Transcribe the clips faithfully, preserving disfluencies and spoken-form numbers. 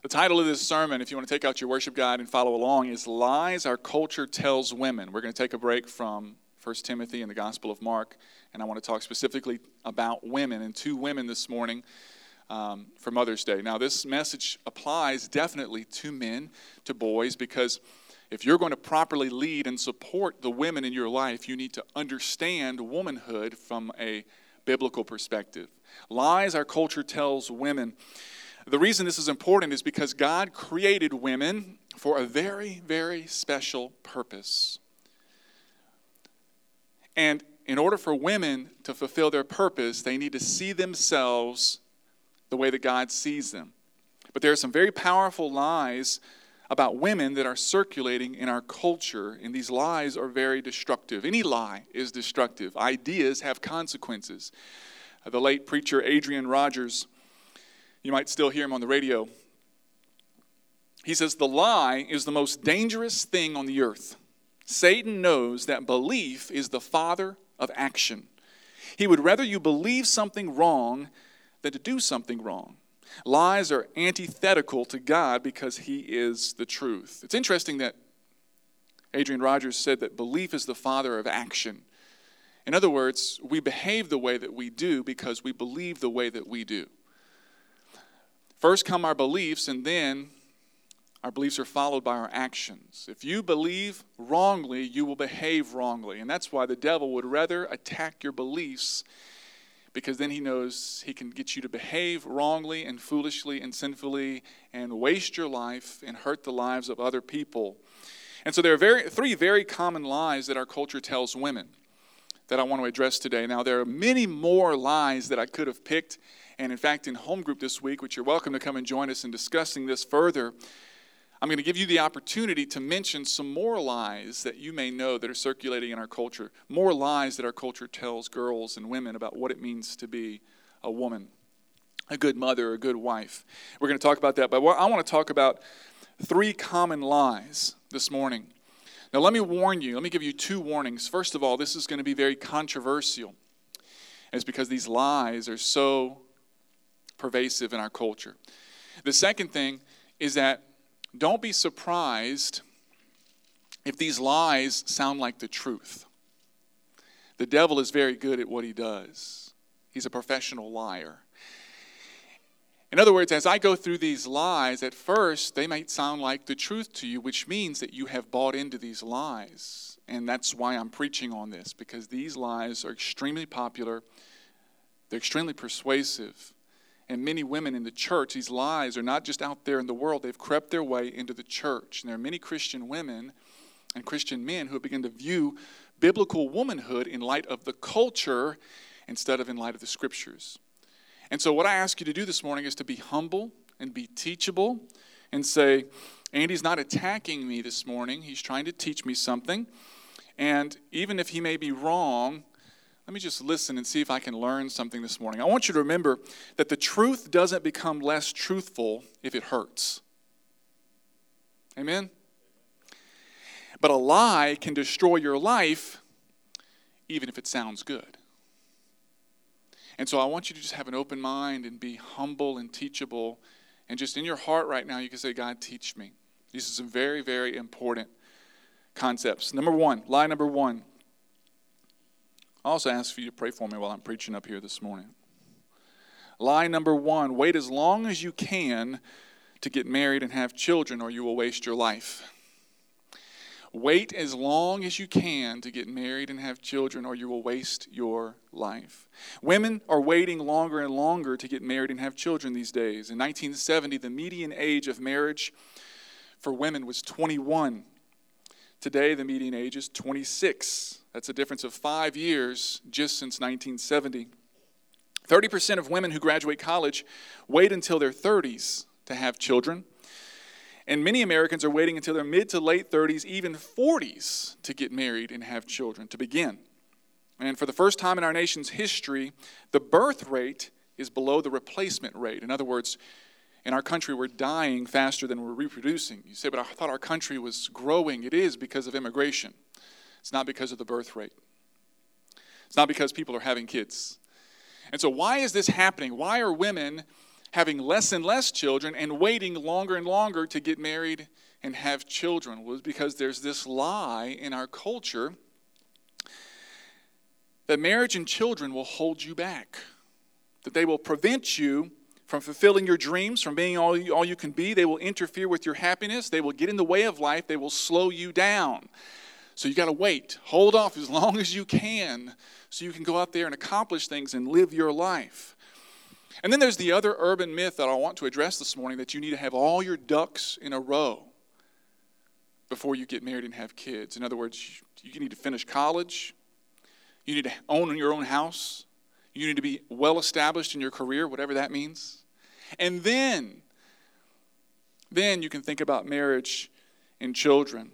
The title of this sermon, if you want to take out your worship guide and follow along, is Lies Our Culture Tells Women. We're going to take a break from First Timothy and the Gospel of Mark, and I want to talk specifically about women and two women this morning um, for Mother's Day. Now, this message applies definitely to men, to boys, because if you're going to properly lead and support the women in your life, you need to understand womanhood from a biblical perspective. Lies our culture tells women. The reason this is important is because God created women for a very, very special purpose. And in order for women to fulfill their purpose, they need to see themselves the way that God sees them. But there are some very powerful lies about women that are circulating in our culture, and these lies are very destructive. Any lie is destructive. Ideas have consequences. The late preacher Adrian Rogers, you might still hear him on the radio. He says, the lie is the most dangerous thing on the earth. Satan knows that belief is the father of action. He would rather you believe something wrong than to do something wrong. Lies are antithetical to God because he is the truth. It's interesting that Adrian Rogers said that belief is the father of action. In other words, we behave the way that we do because we believe the way that we do. First come our beliefs, and then our beliefs are followed by our actions. If you believe wrongly, you will behave wrongly. And that's why the devil would rather attack your beliefs, because then he knows he can get you to behave wrongly and foolishly and sinfully and waste your life and hurt the lives of other people. And so there are very, three very common lies that our culture tells women that I want to address today. Now, there are many more lies that I could have picked. And in fact, in home group this week, which you're welcome to come and join us in discussing this further, I'm going to give you the opportunity to mention some more lies that you may know that are circulating in our culture. More lies that our culture tells girls and women about what it means to be a woman, a good mother, a good wife. We're going to talk about that, but I want to talk about three common lies this morning. Now, let me warn you, let me give you two warnings. First of all, this is going to be very controversial. It's because these lies are so pervasive in our culture. The second thing is that don't be surprised if these lies sound like the truth. The devil is very good at what he does. He's a professional liar. In other words, as I go through these lies, at first they might sound like the truth to you, which means that you have bought into these lies. And that's why I'm preaching on this, because these lies are extremely popular. They're extremely persuasive. And many women in the church, these lies are not just out there in the world. They've crept their way into the church. And there are many Christian women and Christian men who have begun to view biblical womanhood in light of the culture instead of in light of the scriptures. And so what I ask you to do this morning is to be humble and be teachable and say, Andy's not attacking me this morning. He's trying to teach me something. And even if he may be wrong, let me just listen and see if I can learn something this morning. I want you to remember that the truth doesn't become less truthful if it hurts. Amen? But a lie can destroy your life even if it sounds good. And so I want you to just have an open mind and be humble and teachable. And just in your heart right now, you can say, God, teach me. These are some very, very important concepts. Number one, lie number one. I also ask for you to pray for me while I'm preaching up here this morning. Lie number one, wait as long as you can to get married and have children, or you will waste your life. Wait as long as you can to get married and have children, or you will waste your life. Women are waiting longer and longer to get married and have children these days. In nineteen seventy, the median age of marriage for women was twenty-one. Today, the median age is twenty-six. That's a difference of five years just since nineteen seventy. thirty percent of women who graduate college wait until their thirties to have children. And many Americans are waiting until their mid to late thirties, even forties, to get married and have children, to begin. And for the first time in our nation's history, the birth rate is below the replacement rate. In other words, in our country, we're dying faster than we're reproducing. You say, but I thought our country was growing. It is because of immigration. It's not because of the birth rate. It's not because people are having kids. And so why is this happening? Why are women having less and less children and waiting longer and longer to get married and have children was because there's this lie in our culture that marriage and children will hold you back, that they will prevent you from fulfilling your dreams, from being all you, all you can be. They will interfere with your happiness. They will get in the way of life. They will slow you down. So you got to wait. Hold off as long as you can so you can go out there and accomplish things and live your life. And then there's the other urban myth that I want to address this morning, that you need to have all your ducks in a row before you get married and have kids. In other words, you need to finish college. You need to own your own house. You need to be well established in your career, whatever that means. And then, then you can think about marriage and children.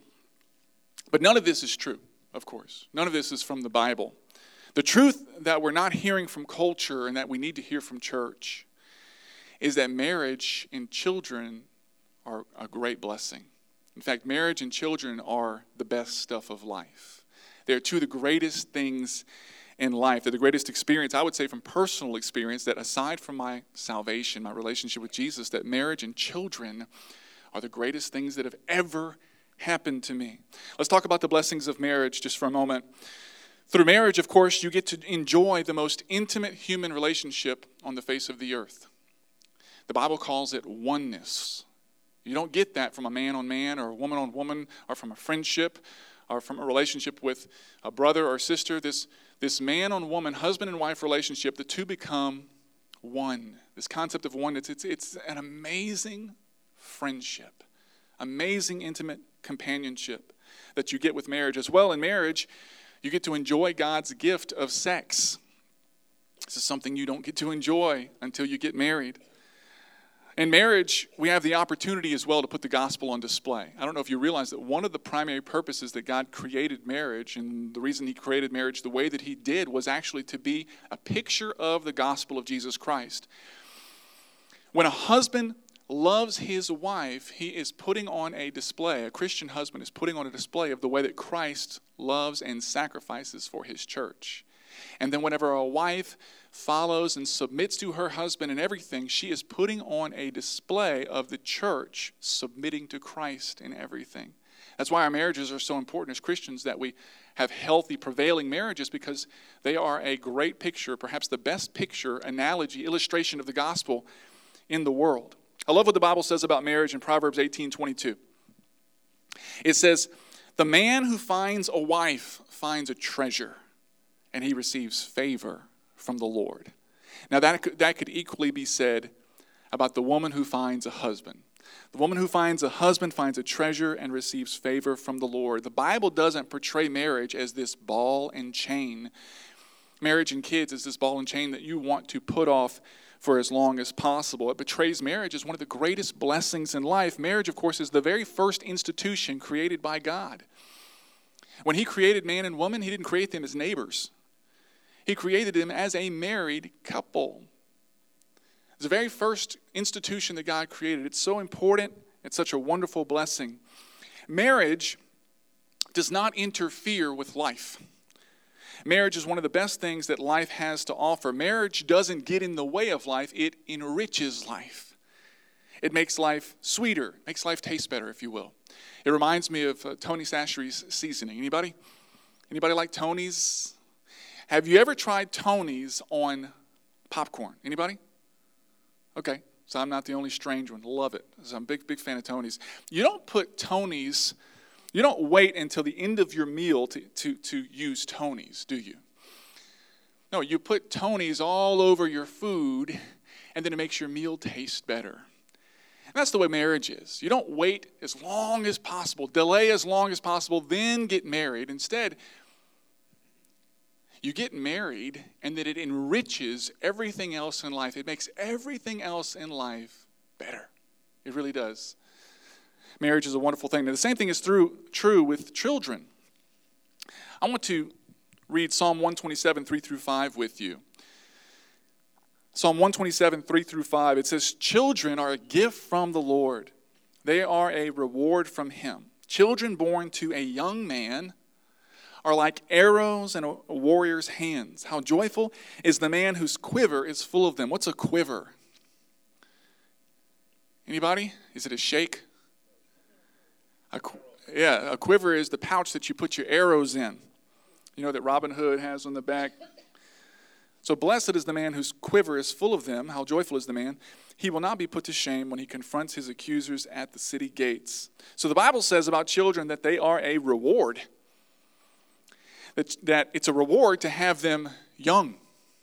But none of this is true, of course. None of this is from the Bible. The truth that we're not hearing from culture and that we need to hear from church is that marriage and children are a great blessing. In fact, marriage and children are the best stuff of life. They're two of the greatest things in life. They're the greatest experience, I would say, from personal experience, that aside from my salvation, my relationship with Jesus, that marriage and children are the greatest things that have ever happened to me. Let's talk about the blessings of marriage just for a moment. Through marriage, of course, you get to enjoy the most intimate human relationship on the face of the earth. The Bible calls it oneness. You don't get that from a man on man or a woman on woman or from a friendship or from a relationship with a brother or sister. This, this man on woman, husband and wife relationship, the two become one. This concept of oneness, it's, it's an amazing friendship, amazing intimate companionship that you get with marriage. As well, in marriage, you get to enjoy God's gift of sex. This is something you don't get to enjoy until you get married. In marriage, we have the opportunity as well to put the gospel on display. I don't know if you realize that one of the primary purposes that God created marriage, and the reason he created marriage the way that he did, was actually to be a picture of the gospel of Jesus Christ. When a husband loves his wife, he is putting on a display, a Christian husband is putting on a display of the way that Christ loves and sacrifices for his church. And then whenever a wife follows and submits to her husband in everything, she is putting on a display of the church submitting to Christ in everything. That's why our marriages are so important as Christians, that we have healthy, prevailing marriages, because they are a great picture, perhaps the best picture, analogy, illustration of the gospel in the world. I love what the Bible says about marriage in Proverbs eighteen twenty-two. It says, "The man who finds a wife finds a treasure, and he receives favor from the Lord." Now that could, that could equally be said about the woman who finds a husband. The woman who finds a husband finds a treasure and receives favor from the Lord. The Bible doesn't portray marriage as this ball and chain. Marriage and kids is this ball and chain that you want to put off for as long as possible. It portrays marriage as one of the greatest blessings in life. Marriage, of course, is the very first institution created by God. When he created man and woman, he didn't create them as neighbors. He created them as a married couple. It's the very first institution that God created. It's so important. It's such a wonderful blessing. Marriage does not interfere with life. Marriage is one of the best things that life has to offer. Marriage doesn't get in the way of life. It enriches life. It makes life sweeter, makes life taste better, if you will. It reminds me of uh, Tony Chachere's seasoning. Anybody? Anybody like Tony's? Have you ever tried Tony's on popcorn? Anybody? Okay, so I'm not the only strange one. Love it. So I'm a big, big fan of Tony's. You don't put Tony's, you don't wait until the end of your meal to, to, to use Tony's, do you? No, you put Tony's all over your food, and then it makes your meal taste better. And that's the way marriage is. You don't wait as long as possible, delay as long as possible, then get married. Instead, you get married, and then it enriches everything else in life. It makes everything else in life better. It really does. Marriage is a wonderful thing. Now, the same thing is through, true with children. I want to read Psalm one twenty-seven, three through five with you. Psalm one twenty-seven, three through five, it says, "Children are a gift from the Lord. They are a reward from him. Children born to a young man are like arrows in a warrior's hands. How joyful is the man whose quiver is full of them." What's a quiver? Anybody? Is it a shake? A, yeah, a quiver is the pouch that you put your arrows in. You know that Robin Hood has on the back. So blessed is the man whose quiver is full of them. How joyful is the man. He will not be put to shame when he confronts his accusers at the city gates. So the Bible says about children that they are a reward. That, that it's a reward to have them young.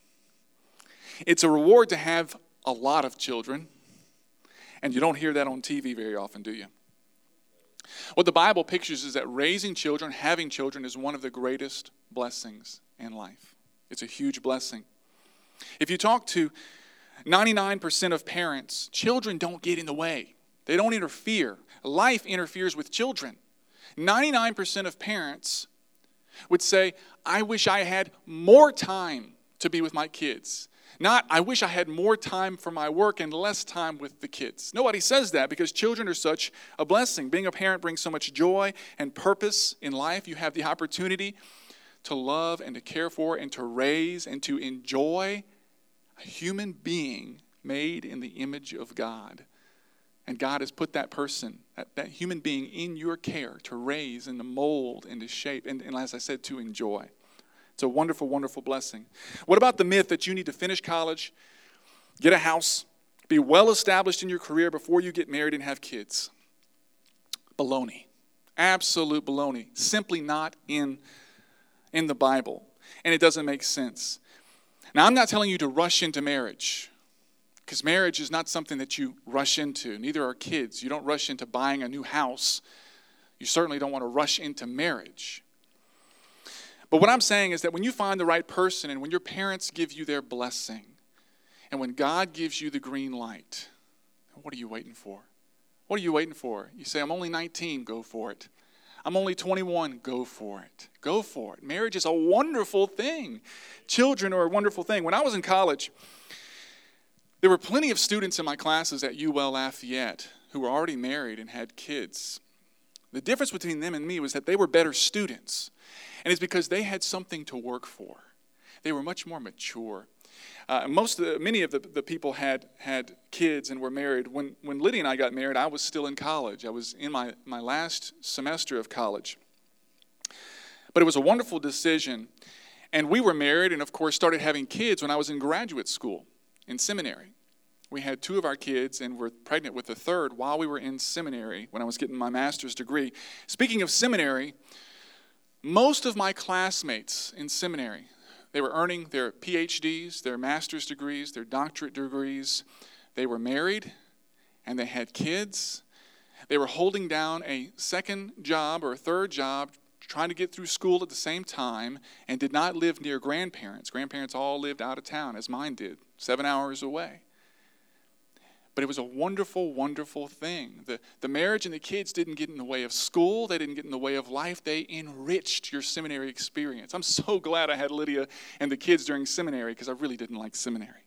It's a reward to have a lot of children. And you don't hear that on T V very often, do you? What the Bible pictures is that raising children, having children, is one of the greatest blessings in life. It's a huge blessing. If you talk to ninety-nine percent of parents, children don't get in the way. They don't interfere. Life interferes with children. ninety-nine percent of parents would say, I wish I had more time to be with my kids. Not, I wish I had more time for my work and less time with the kids. Nobody says that because children are such a blessing. Being a parent brings so much joy and purpose in life. You have the opportunity to love and to care for and to raise and to enjoy a human being made in the image of God. And God has put that person, that, that human being in your care to raise and to mold and to shape and, and as I said, to enjoy. It's a wonderful, wonderful blessing. What about the myth that you need to finish college, get a house, be well established in your career before you get married and have kids? Baloney. Absolute baloney. Simply not in, in the Bible. And it doesn't make sense. Now, I'm not telling you to rush into marriage, because marriage is not something that you rush into. Neither are kids. You don't rush into buying a new house. You certainly don't want to rush into marriage. But what I'm saying is that when you find the right person and when your parents give you their blessing and when God gives you the green light, what are you waiting for? What are you waiting for? You say, I'm only nineteen, go for it. I'm only twenty-one, go for it. Go for it. Marriage is a wonderful thing. Children are a wonderful thing. When I was in college, there were plenty of students in my classes at U L Lafayette who were already married and had kids. The difference between them and me was that they were better students. And it's because they had something to work for. They were much more mature. Uh, most of the, many of the, the people had had kids and were married. When when Lydia and I got married, I was still in college. I was in my, my last semester of college. But it was a wonderful decision. And we were married and, of course, started having kids when I was in graduate school, in seminary. We had two of our kids and were pregnant with a third while we were in seminary when I was getting my master's degree. Speaking of seminary, most of my classmates in seminary, they were earning their P H Ds, their master's degrees, their doctorate degrees. They were married and they had kids. They were holding down a second job or a third job, trying to get through school at the same time, and did not live near grandparents. Grandparents all lived out of town, as mine did, seven hours away. But it was a wonderful, wonderful thing. The, the marriage and the kids didn't get in the way of school. They didn't get in the way of life. They enriched your seminary experience. I'm so glad I had Lydia and the kids during seminary because I really didn't like seminary.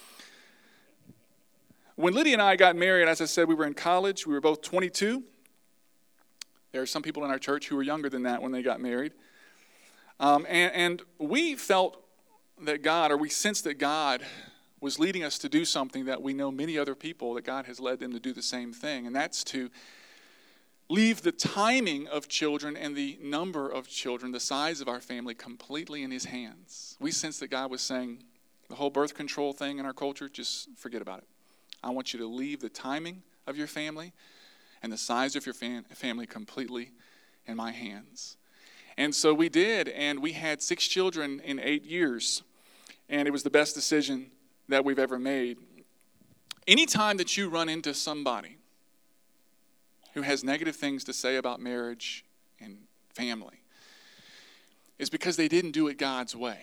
When Lydia and I got married, as I said, we were in college. We were both twenty-two. There are some people in our church who were younger than that when they got married. Um, and, and we felt that God, or we sensed that God was leading us to do something that we know many other people, that God has led them to do the same thing. And that's to leave the timing of children and the number of children, the size of our family, completely in his hands. We sensed that God was saying, the whole birth control thing in our culture, just forget about it. I want you to leave the timing of your family and the size of your fam- family completely in my hands. And so we did, and we had six children in eight years. And it was the best decision that we've ever made. Anytime that you run into somebody who has negative things to say about marriage and family, is because they didn't do it God's way.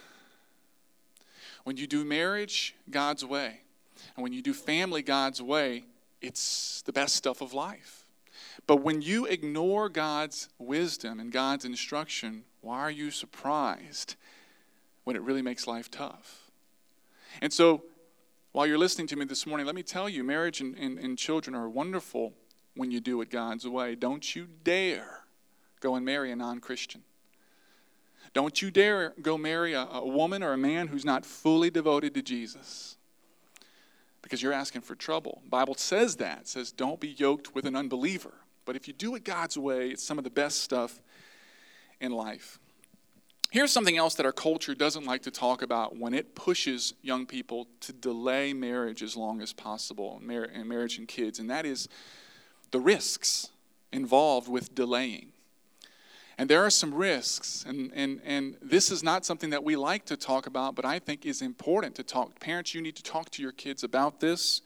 When you do marriage God's way, and when you do family God's way, it's the best stuff of life. But when you ignore God's wisdom and God's instruction, why are you surprised when it really makes life tough? And so, while you're listening to me this morning, let me tell you, marriage and, and, and children are wonderful when you do it God's way. Don't you dare go and marry a non-Christian. Don't you dare go marry a, a woman or a man who's not fully devoted to Jesus. because you're asking for trouble. The Bible says that. It says don't be yoked with an unbeliever. But if you do it God's way, it's some of the best stuff in life. Here's something else that our culture doesn't like to talk about when it pushes young people to delay marriage as long as possible, and marriage and kids, and that is the risks involved with delaying. And there are some risks, and, and, and this is not something that we like to talk about, but I think is important to talk. Parents, you need to talk to your kids about this.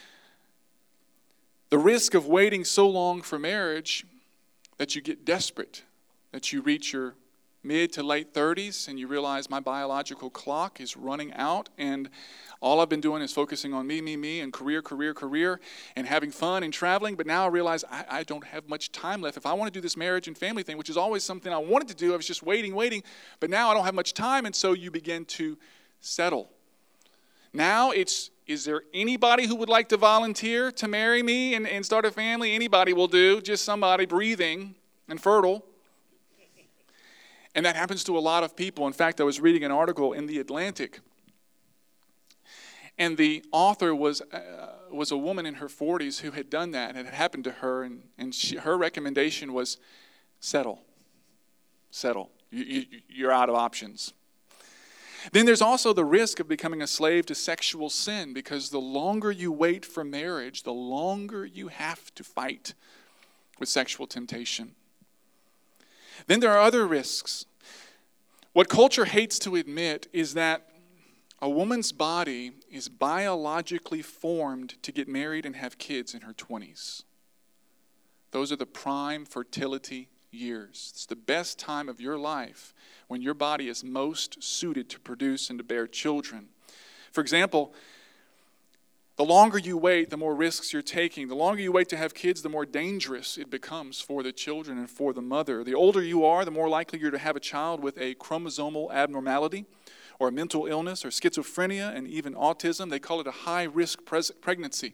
The risk of waiting so long for marriage that you get desperate, that you reach your mid to late thirties and you realize my biological clock is running out and all I've been doing is focusing on me, me, me, and career, career, career, and having fun and traveling. But now I realize I, I don't have much time left. If I want to do this marriage and family thing, which is always something I wanted to do, I was just waiting, waiting. But now I don't have much time, and so you begin to settle. Now it's, is there anybody who would like to volunteer to marry me and, and start a family? Anybody will do, just somebody breathing and fertile. And that happens to a lot of people. In fact, I was reading an article in The Atlantic. And the author was uh, was a woman in her forties who had done that. And it had happened to her. And, and she, her recommendation was settle. Settle. You, you, you're out of options. Then there's also the risk of becoming a slave to sexual sin. Because the longer you wait for marriage, the longer you have to fight with sexual temptation. Then there are other risks. What culture hates to admit is that a woman's body is biologically formed to get married and have kids in her twenties. Those are the prime fertility years. It's the best time of your life when your body is most suited to produce and to bear children. For example, the longer you wait, the more risks you're taking. The longer you wait to have kids, the more dangerous it becomes for the children and for the mother. The older you are, the more likely you're to have a child with a chromosomal abnormality or a mental illness or schizophrenia and even autism. They call it a high-risk pres- pregnancy.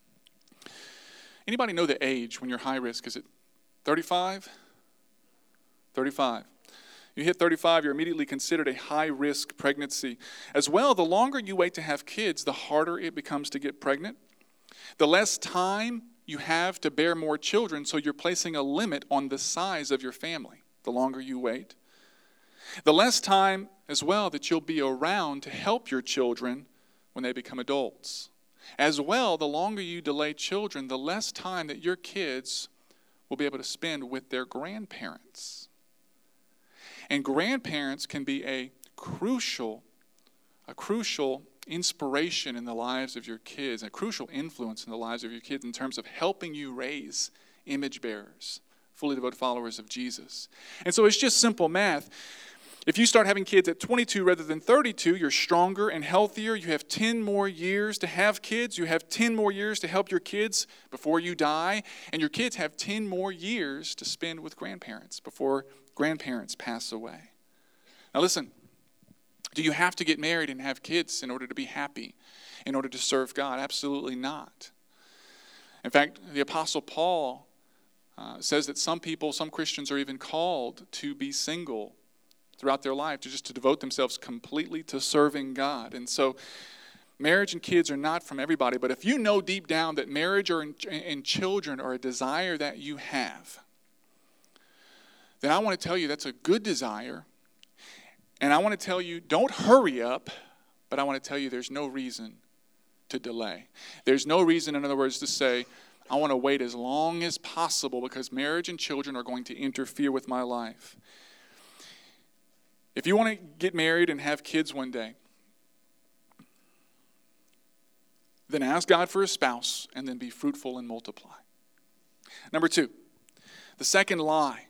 Anybody know the age when you're high risk? Is it thirty-five? thirty-five. You hit thirty-five, you're immediately considered a high-risk pregnancy. As well, the longer you wait to have kids, the harder it becomes to get pregnant. The less time you have to bear more children, so you're placing a limit on the size of your family the longer you wait. The less time, as well, that you'll be around to help your children when they become adults. As well, the longer you delay children, the less time that your kids will be able to spend with their grandparents. And grandparents can be a crucial, a crucial inspiration in the lives of your kids, a crucial influence in the lives of your kids in terms of helping you raise image bearers, fully devoted followers of Jesus. And so it's just simple math. If you start having kids at twenty-two rather than thirty-two, you're stronger and healthier. You have ten more years to have kids. You have ten more years to help your kids before you die. And your kids have ten more years to spend with grandparents before grandparents pass away. Now listen, do you have to get married and have kids in order to be happy, in order to serve God? Absolutely not. In fact, the Apostle Paul uh, says that some people, some Christians are even called to be single throughout their life, to just to devote themselves completely to serving God. And so marriage and kids are not from everybody, but if you know deep down that marriage or and children are a desire that you have, then I want to tell you that's a good desire. And I want to tell you, don't hurry up, but I want to tell you there's no reason to delay. There's no reason, in other words, to say, I want to wait as long as possible because marriage and children are going to interfere with my life. If you want to get married and have kids one day, then ask God for a spouse and then be fruitful and multiply. Number two, the second lie.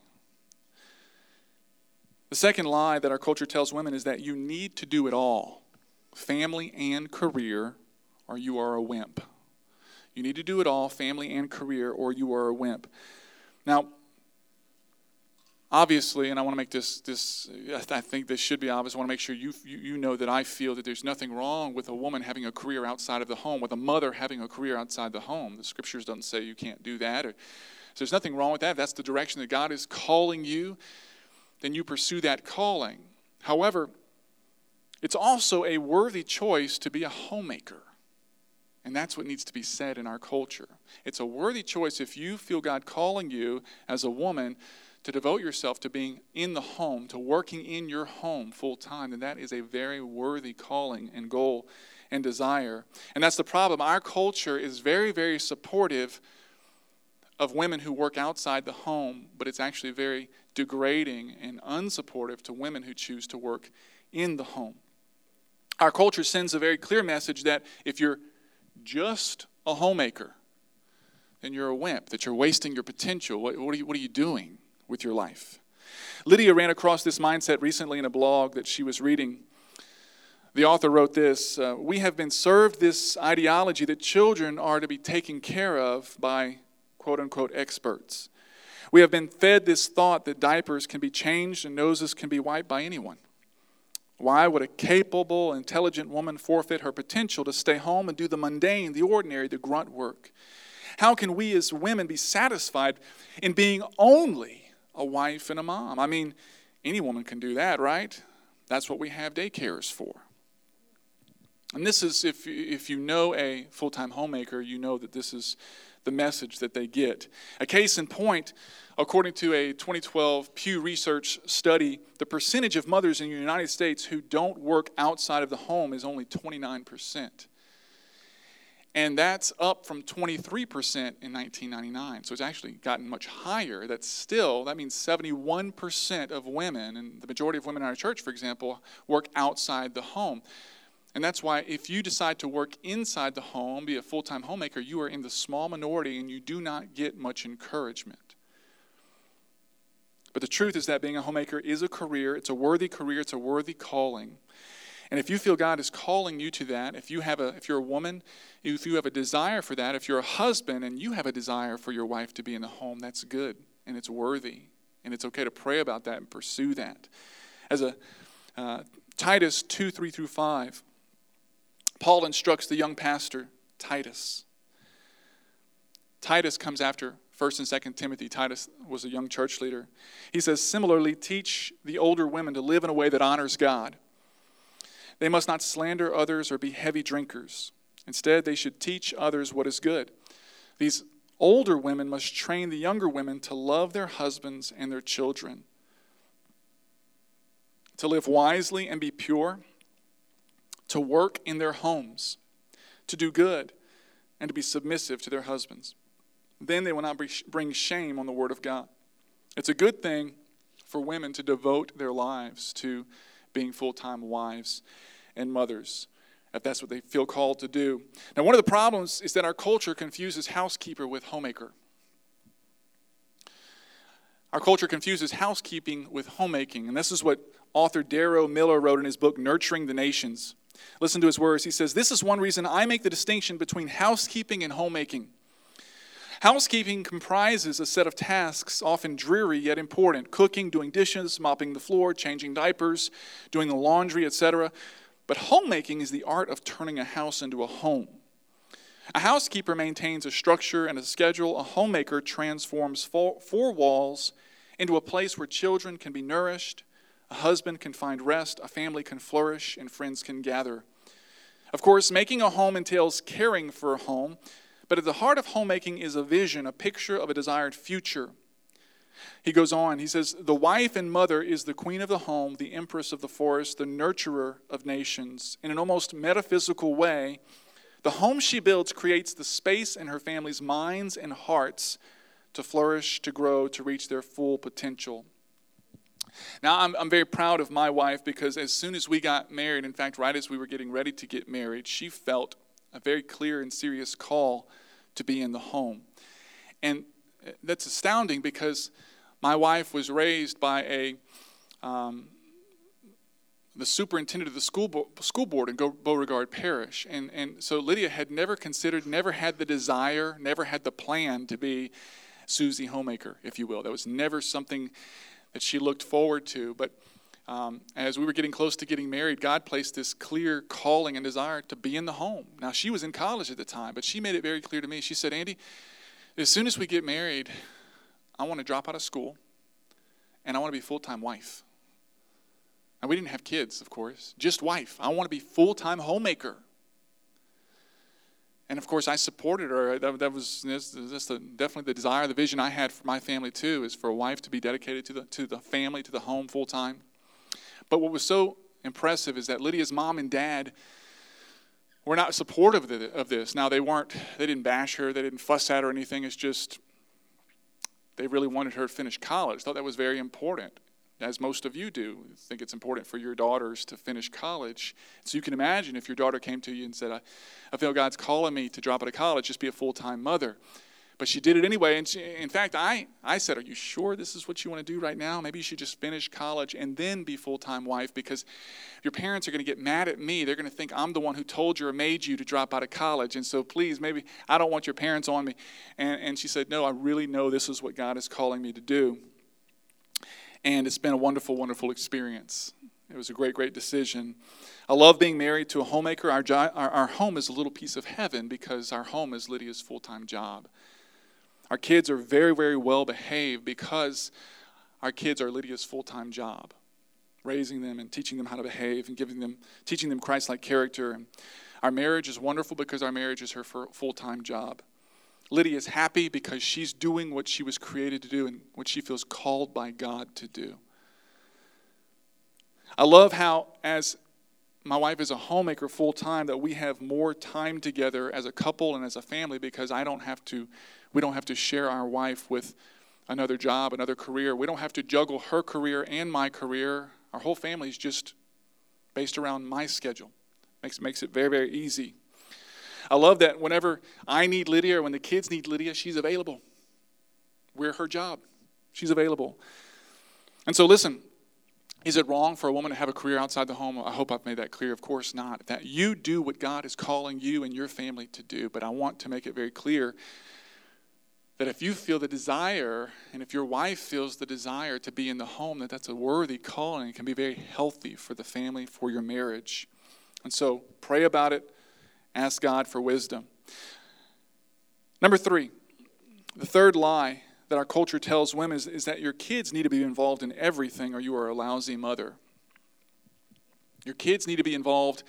The second lie that our culture tells women is that you need to do it all, family and career, or you are a wimp. You need to do it all, family and career, or you are a wimp. Now, obviously, and I want to make this, this I think this should be obvious, I want to make sure you, you you know that I feel that there's nothing wrong with a woman having a career outside of the home, with a mother having a career outside the home. The scriptures don't say you can't do that. Or, so there's nothing wrong with that. If that's the direction that God is calling you, then you pursue that calling. However, it's also a worthy choice to be a homemaker. And that's what needs to be said in our culture. It's a worthy choice if you feel God calling you as a woman to devote yourself to being in the home, to working in your home full time, then that is a very worthy calling and goal and desire. And that's the problem. Our culture is very, very supportive of women who work outside the home, but it's actually very degrading and unsupportive to women who choose to work in the home. Our culture sends a very clear message that if you're just a homemaker, then you're a wimp, that you're wasting your potential. What, what, are you, what are you doing with your life? Lydia ran across this mindset recently in a blog that she was reading. The author wrote this, uh, we have been served this ideology that children are to be taken care of by quote-unquote experts. We have been fed this thought that diapers can be changed and noses can be wiped by anyone. Why would a capable, intelligent woman forfeit her potential to stay home and do the mundane, the ordinary, the grunt work? How can we as women be satisfied in being only a wife and a mom? I mean, any woman can do that, right? That's what we have daycares for. And this is, if, if you know a full-time homemaker, you know that this is the message that they get. A case in point, according to a twenty twelve Pew Research study, the percentage of mothers in the United States who don't work outside of the home is only twenty-nine percent. And that's up from twenty-three percent in nineteen ninety-nine. So it's actually gotten much higher. That's still, that means seventy-one percent of women, and the majority of women in our church, for example, work outside the home. And that's why if you decide to work inside the home, be a full-time homemaker, you are in the small minority and you do not get much encouragement. But the truth is that being a homemaker is a career. It's a worthy career. It's a worthy calling. And if you feel God is calling you to that, if you have a, if you're a woman, if you have a desire for that, if you're a husband and you have a desire for your wife to be in the home, that's good and it's worthy. And it's okay to pray about that and pursue that. As a uh, Titus two, three through five, Paul instructs the young pastor, Titus. Titus comes after First and Second Timothy. Titus was a young church leader. He says, similarly, teach the older women to live in a way that honors God. They must not slander others or be heavy drinkers. Instead, they should teach others what is good. These older women must train the younger women to love their husbands and their children, to live wisely and be pure, to work in their homes, to do good, and to be submissive to their husbands. Then they will not bring shame on the word of God. It's a good thing for women to devote their lives to being full-time wives and mothers, if that's what they feel called to do. Now, one of the problems is that our culture confuses housekeeper with homemaker. Our culture confuses housekeeping with homemaking, and this is what author Darrow Miller wrote in his book, Nurturing the Nations. Listen to his words. He says, this is one reason I make the distinction between housekeeping and homemaking. Housekeeping comprises a set of tasks, often dreary yet important. Cooking, doing dishes, mopping the floor, changing diapers, doing the laundry, et cetera. But homemaking is the art of turning a house into a home. A housekeeper maintains a structure and a schedule. A homemaker transforms four, four walls into a place where children can be nourished, a husband can find rest, a family can flourish, and friends can gather. Of course, making a home entails caring for a home, but at the heart of homemaking is a vision, a picture of a desired future. He goes on, he says, the wife and mother is the queen of the home, the empress of the forest, the nurturer of nations. In an almost metaphysical way, the home she builds creates the space in her family's minds and hearts to flourish, to grow, to reach their full potential. Now, I'm, I'm very proud of my wife because as soon as we got married, in fact, right as we were getting ready to get married, she felt a very clear and serious call to be in the home. And that's astounding because my wife was raised by a um, the superintendent of the school, bo- school board in Beauregard Parish. And, and so Lydia had never considered, never had the desire, never had the plan to be Susie Homemaker, if you will. That was never something that she looked forward to. But um, as we were getting close to getting married, God placed this clear calling and desire to be in the home. Now, she was in college at the time, but she made it very clear to me. She said, Andy, as soon as we get married, I want to drop out of school, and I want to be a full-time wife. And we didn't have kids, of course, just wife. I want to be full-time homemaker. And of course, I supported her. That, that was this, this the, definitely the desire, the vision I had for my family too, is for a wife to be dedicated to the to the family, to the home full time. But what was so impressive is that Lydia's mom and dad were not supportive of, the, of this. Now they weren't. They didn't bash her. They didn't fuss at her or anything. It's just they really wanted her to finish college. Thought that was very important, as most of you do. I think it's important for your daughters to finish college. So you can imagine if your daughter came to you and said, I, I feel God's calling me to drop out of college, just be a full-time mother. But she did it anyway. And she, in fact, I, I said, are you sure this is what you want to do right now? Maybe you should just finish college and then be full-time wife, because your parents are going to get mad at me. They're going to think I'm the one who told you or made you to drop out of college. And so please, maybe I don't want your parents on me. And, and she said, no, I really know this is what God is calling me to do. And it's been a wonderful, wonderful experience. It was a great, great decision. I love being married to a homemaker. Our, our, our home is a little piece of heaven because our home is Lydia's full-time job. Our kids are very, very well behaved because our kids are Lydia's full-time job. Raising them and teaching them how to behave and giving them, teaching them Christ-like character. And our marriage is wonderful because our marriage is her full-time job. Lydia is happy because she's doing what she was created to do and what she feels called by God to do. I love how, as my wife is a homemaker full-time, that we have more time together as a couple and as a family because I don't have to, we don't have to share our wife with another job, another career. We don't have to juggle her career and my career. Our whole family is just based around my schedule. Makes, makes it very, very easy. I love that whenever I need Lydia or when the kids need Lydia, she's available. We're her job. She's available. And so listen, is it wrong for a woman to have a career outside the home? I hope I've made that clear. Of course not. That you do what God is calling you and your family to do. But I want to make it very clear that if you feel the desire, and if your wife feels the desire to be in the home, that that's a worthy calling. It can be very healthy for the family, for your marriage. And so pray about it. Ask God for wisdom. Number three, the third lie that our culture tells women is, is that your kids need to be involved in everything or you are a lousy mother. Your kids need to be involved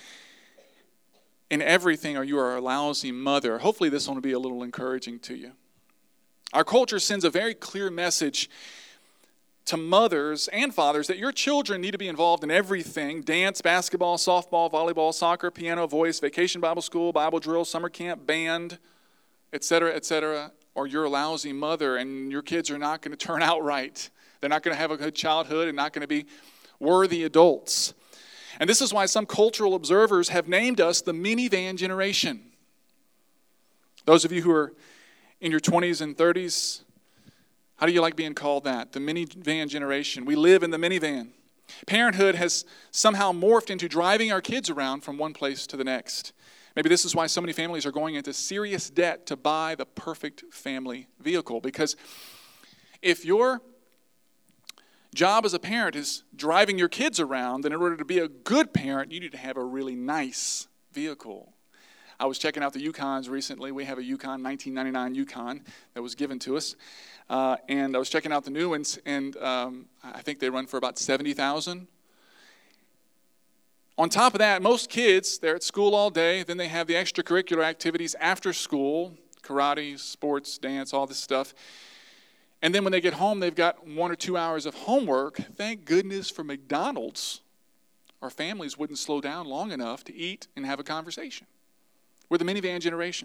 in everything or you are a lousy mother. Hopefully this one will be a little encouraging to you. Our culture sends a very clear message to mothers and fathers that your children need to be involved in everything: dance, basketball, softball, volleyball, soccer, piano, voice, vacation Bible school, Bible drill, summer camp, band, et cetera, et cetera, or you're a lousy mother and your kids are not going to turn out right. They're not going to have a good childhood and not going to be worthy adults. And this is why some cultural observers have named us the minivan generation. Those of you who are in your twenties and thirties, how do you like being called that? The minivan generation. We live in the minivan. Parenthood has somehow morphed into driving our kids around from one place to the next. Maybe this is why so many families are going into serious debt to buy the perfect family vehicle. Because if your job as a parent is driving your kids around, then in order to be a good parent, you need to have a really nice vehicle. I was checking out the Yukons recently. We have a Yukon, nineteen ninety-nine Yukon that was given to us. Uh, and I was checking out the new ones, and um, I think they run for about seventy thousand dollars. On top of that, most kids, they're at school all day. Then they have the extracurricular activities after school, karate, sports, dance, all this stuff. And then when they get home, they've got one or two hours of homework. Thank goodness for McDonald's. Our families wouldn't slow down long enough to eat and have a conversation. We're the minivan generation.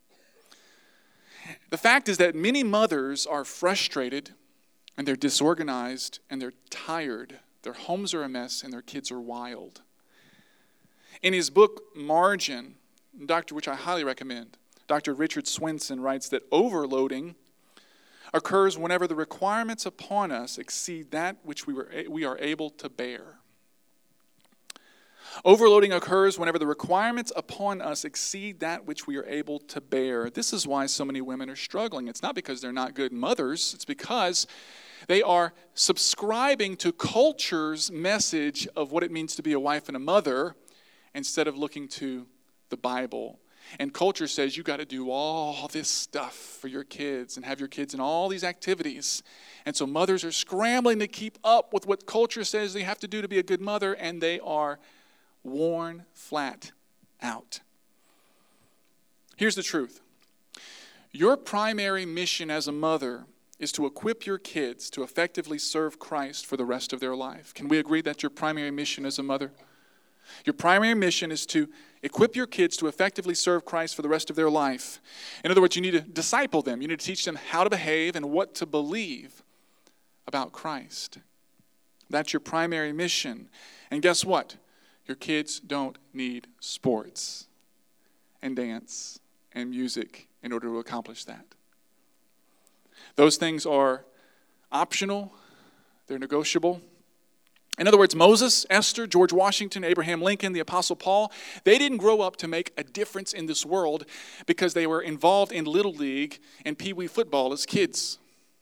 The fact is that many mothers are frustrated and they're disorganized and they're tired. Their homes are a mess and their kids are wild. In his book, Margin, Doctor, which I highly recommend, Doctor Richard Swenson writes that overloading occurs whenever the requirements upon us exceed that which we, were, we are able to bear. Overloading occurs whenever the requirements upon us exceed that which we are able to bear. This is why so many women are struggling. It's not because they're not good mothers. It's because they are subscribing to culture's message of what it means to be a wife and a mother instead of looking to the Bible. And culture says you got to do all this stuff for your kids and have your kids in all these activities. And so mothers are scrambling to keep up with what culture says they have to do to be a good mother, and they are worn flat out. Here's the truth. Your primary mission as a mother is to equip your kids to effectively serve Christ for the rest of their life. Can we agree that's your primary mission as a mother? Your primary mission is to equip your kids to effectively serve Christ for the rest of their life. In other words, you need to disciple them. You need to teach them how to behave and what to believe about Christ. That's your primary mission. And guess what? Your kids don't need sports and dance and music in order to accomplish that. Those things are optional. They're negotiable. In other words, Moses, Esther, George Washington, Abraham Lincoln, the Apostle Paul, they didn't grow up to make a difference in this world because they were involved in Little League and Pee Wee football as kids.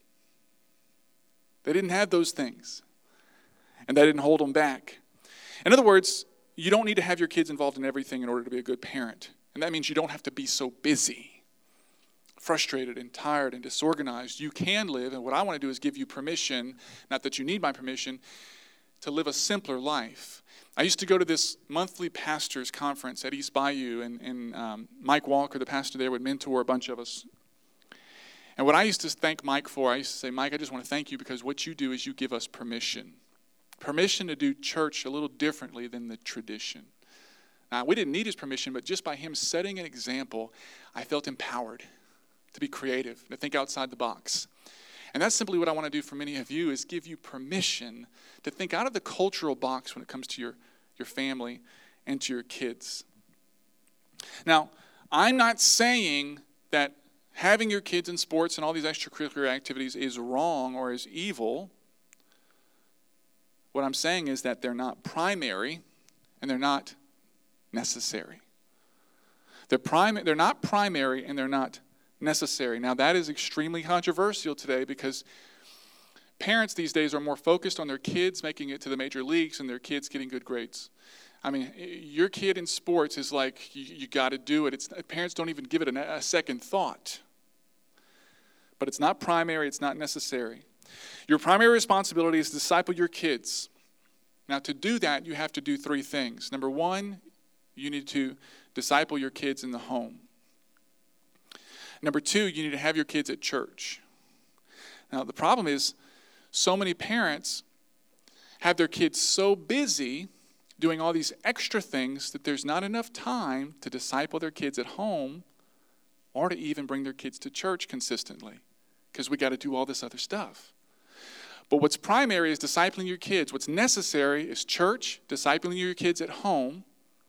They didn't have those things, and that didn't hold them back. In other words, you don't need to have your kids involved in everything in order to be a good parent. And that means you don't have to be so busy, frustrated and tired and disorganized. You can live, and what I want to do is give you permission, not that you need my permission, to live a simpler life. I used to go to this monthly pastors conference at East Bayou, and, and um, Mike Walker, the pastor there, would mentor a bunch of us. And what I used to thank Mike for, I used to say, Mike, I just want to thank you because what you do is you give us permission. Permission to do church a little differently than the tradition. Now, we didn't need his permission, but just by him setting an example, I felt empowered to be creative, to think outside the box. And that's simply what I want to do for many of you, is give you permission to think out of the cultural box when it comes to your, your family and to your kids. Now, I'm not saying that having your kids in sports and all these extracurricular activities is wrong or is evil. What I'm saying is that they're not primary and they're not necessary. They're prim- they're not primary and they're not necessary. Now, that is extremely controversial today because parents these days are more focused on their kids making it to the major leagues and their kids getting good grades. I mean, your kid in sports is like, you, you got to do it. It's, parents don't even give it a, a second thought. But it's not primary, it's not necessary. Your primary responsibility is to disciple your kids. Now, to do that, you have to do three things. Number one, you need to disciple your kids in the home. Number two, you need to have your kids at church. Now, the problem is so many parents have their kids so busy doing all these extra things that there's not enough time to disciple their kids at home or to even bring their kids to church consistently because we got to do all this other stuff. But what's primary is discipling your kids. What's necessary is church, discipling your kids at home,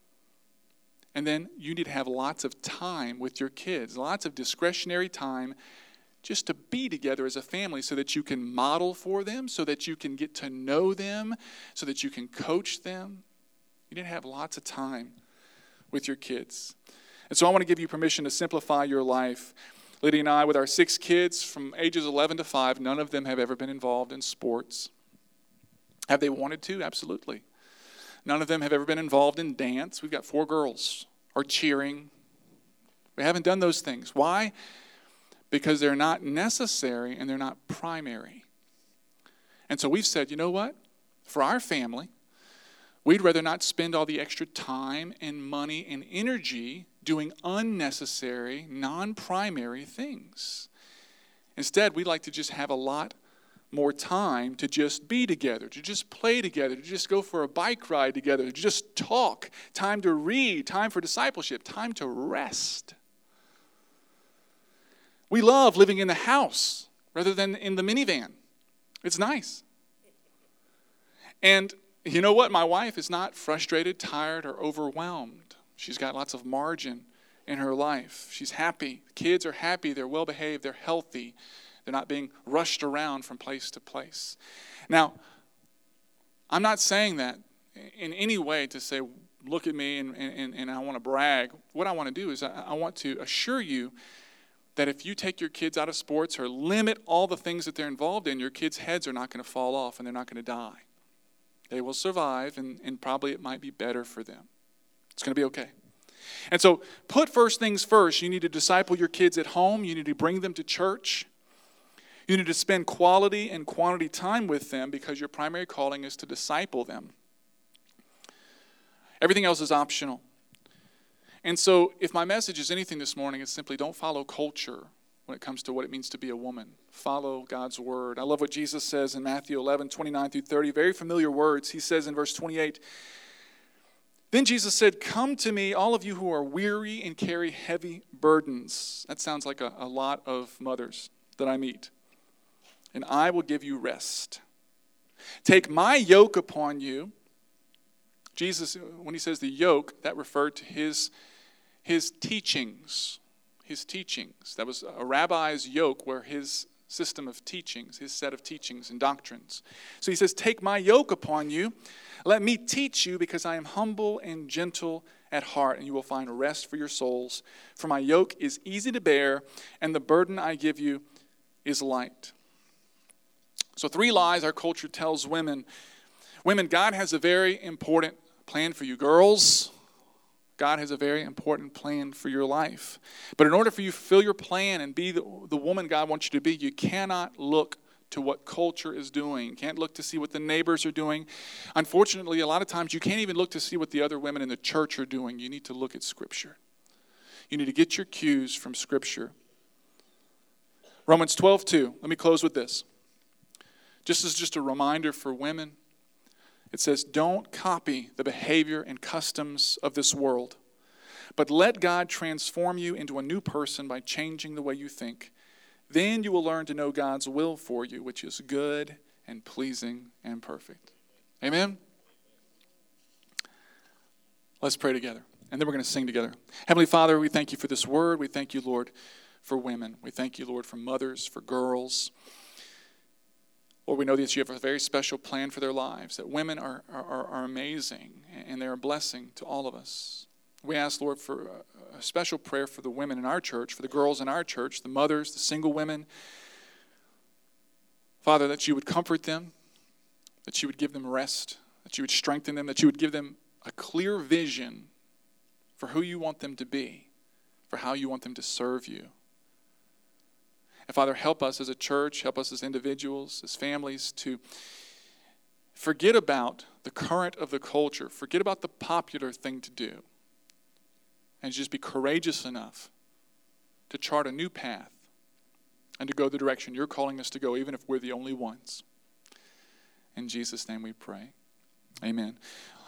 and then you need to have lots of time with your kids, lots of discretionary time just to be together as a family so that you can model for them, so that you can get to know them, so that you can coach them. You need to have lots of time with your kids. And so I want to give you permission to simplify your life. Lydia and I, with our six kids from ages eleven to five, none of them have ever been involved in sports. Have they wanted to? Absolutely. None of them have ever been involved in dance. We've got four girls, or cheering. We haven't done those things. Why? Because they're not necessary and they're not primary. And so we've said, you know what? For our family, we'd rather not spend all the extra time and money and energy doing unnecessary, non-primary things. Instead, we'd like to just have a lot more time to just be together, to just play together, to just go for a bike ride together, to just talk, time to read, time for discipleship, time to rest. We love living in the house rather than in the minivan. It's nice. And you know what? My wife is not frustrated, tired, or overwhelmed. She's got lots of margin in her life. She's happy. Kids are happy. They're well behaved. They're healthy. They're not being rushed around from place to place. Now, I'm not saying that in any way to say, look at me and, and, and I want to brag. What I want to do is I, I want to assure you that if you take your kids out of sports or limit all the things that they're involved in, your kids' heads are not going to fall off and they're not going to die. They will survive, and, and probably it might be better for them. It's going to be okay. And so put first things first. You need to disciple your kids at home. You need to bring them to church. You need to spend quality and quantity time with them because your primary calling is to disciple them. Everything else is optional. And so if my message is anything this morning, it's simply don't follow culture when it comes to what it means to be a woman. Follow God's word. I love what Jesus says in Matthew eleven, twenty-nine through thirty. Very familiar words. He says in verse twenty-eight, "Then Jesus said, 'Come to me, all of you who are weary and carry heavy burdens.'" That sounds like a, a lot of mothers that I meet. "And I will give you rest. Take my yoke upon you." Jesus, when he says the yoke, that referred to his, his teachings. His teachings. That was a rabbi's yoke, where his system of teachings, his set of teachings and doctrines. So he says, "Take my yoke upon you. Let me teach you, because I am humble and gentle at heart, and you will find rest for your souls. For my yoke is easy to bear, and the burden I give you is light." So three lies our culture tells women. Women, God has a very important plan for you. Girls, God has a very important plan for your life. But in order for you to fulfill your plan and be the, the woman God wants you to be, you cannot look to what culture is doing. You can't look to see what the neighbors are doing. Unfortunately, a lot of times you can't even look to see what the other women in the church are doing. You need to look at Scripture. You need to get your cues from Scripture. Romans twelve two. Let me close with this. Just as just a reminder for women, it says, "Don't copy the behavior and customs of this world, but let God transform you into a new person by changing the way you think. Then you will learn to know God's will for you, which is good and pleasing and perfect." Amen? Let's pray together, and then we're going to sing together. Heavenly Father, we thank you for this word. We thank you, Lord, for women. We thank you, Lord, for mothers, for girls. Lord, we know that you have a very special plan for their lives, that women are, are, are amazing, and they're a blessing to all of us. We ask, Lord, for a, a special prayer for the women in our church, for the girls in our church, the mothers, the single women. Father, that you would comfort them, that you would give them rest, that you would strengthen them, that you would give them a clear vision for who you want them to be, for how you want them to serve you. And Father, help us as a church, help us as individuals, as families, to forget about the current of the culture, forget about the popular thing to do, and just be courageous enough to chart a new path and to go the direction you're calling us to go, even if we're the only ones. In Jesus' name we pray. Amen.